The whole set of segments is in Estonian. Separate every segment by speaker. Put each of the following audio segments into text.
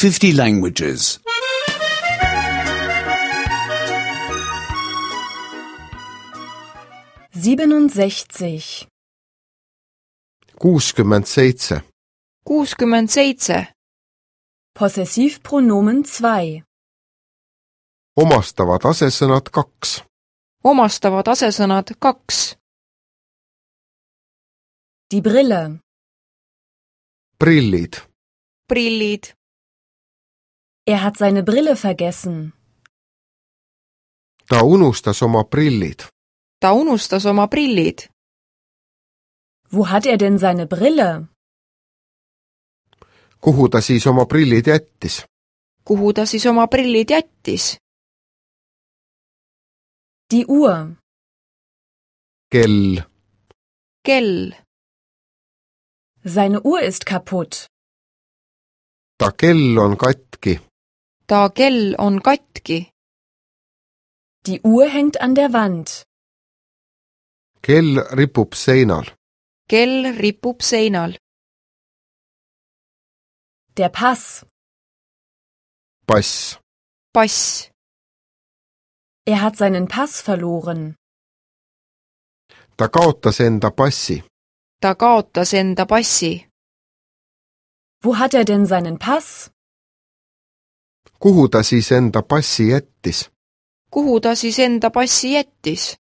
Speaker 1: 50 languages.
Speaker 2: 67.
Speaker 3: 67.
Speaker 4: 67.
Speaker 2: Possessivpronomen 2.
Speaker 3: Omastavad asesõnad 2.
Speaker 4: Omastavad asesõnad 2.
Speaker 2: Die Brille.
Speaker 3: Prillid.
Speaker 4: Prillid.
Speaker 2: Er hat seine Brille vergessen.
Speaker 3: Ta unustas oma prillid.
Speaker 4: Ta unustas oma prillid.
Speaker 2: Wo hat er denn seine Brille?
Speaker 3: Kuhu ta siis oma prillid jättis?
Speaker 4: Kuhu ta siis oma prillid jättis?
Speaker 2: Die Uhr.
Speaker 3: Kell.
Speaker 4: Kell.
Speaker 2: Seine Uhr ist kaputt.
Speaker 3: Ta kell on katki.
Speaker 4: Ta kell on katki.
Speaker 2: Die Uhr hängt an der Wand.
Speaker 3: Kell ripub seinal.
Speaker 4: Kell ripub seinal.
Speaker 2: Der Pass.
Speaker 3: Pass.
Speaker 4: Pass.
Speaker 2: Er hat seinen Pass verloren.
Speaker 3: Ta kaotas enda passi.
Speaker 4: Ta kaotas enda passi.
Speaker 2: Wo hat er denn seinen Pass?
Speaker 3: Kuhu ta siis enda passi jättis?
Speaker 4: Kuhu ta siis enda passi jättis?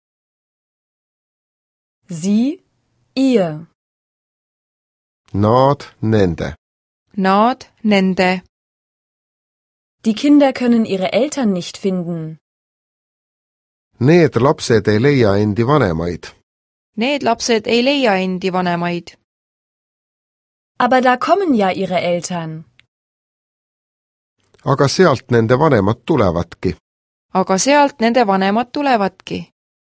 Speaker 2: Sie, ihr.
Speaker 3: Nad, nende.
Speaker 4: Nad, nende.
Speaker 2: Die Kinder können ihre Eltern nicht finden.
Speaker 3: Need lapsed ei leia endi vanemaid.
Speaker 4: Need lapsed ei leia endi vanemaid.
Speaker 2: Aber da kommen ja ihre Eltern.
Speaker 3: Aga sealt nende vanemad tulevadki.
Speaker 4: Aga sealt nende vanemad tulevadki.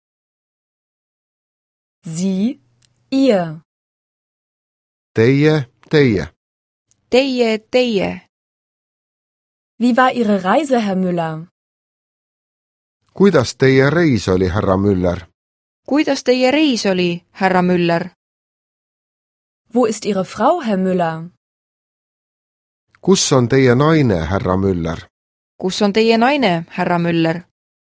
Speaker 2: Sie, ihr.
Speaker 3: Teie, teie.
Speaker 4: Teie, teie.
Speaker 2: Wie war Ihre Reise, Herr Müller?
Speaker 3: Kuidas teie reis oli, härra Müller?
Speaker 4: Kuidas teie reis oli, härra Müller?
Speaker 2: Wo ist Ihre Frau, Herr Müller?
Speaker 3: Kus on teie naine, härra Müller?
Speaker 4: Kus on teie naine, härra Müller?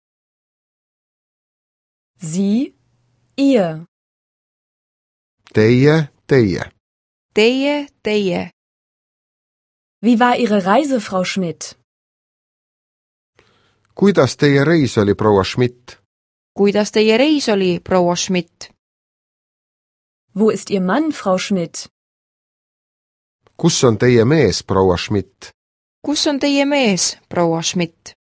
Speaker 2: Sie, ihr.
Speaker 3: Teie, teie.
Speaker 4: Teie, teie.
Speaker 2: Wie war Ihre Reise, Frau Schmidt?
Speaker 3: Kuidas teie reis oli, proua Schmidt?
Speaker 4: Kuidas teie reis oli, proua Schmidt?
Speaker 2: Wo ist Ihr Mann, Frau Schmidt?
Speaker 3: Kus on teie mees, proua Schmidt?
Speaker 4: Kus on teie mees, proua Schmidt?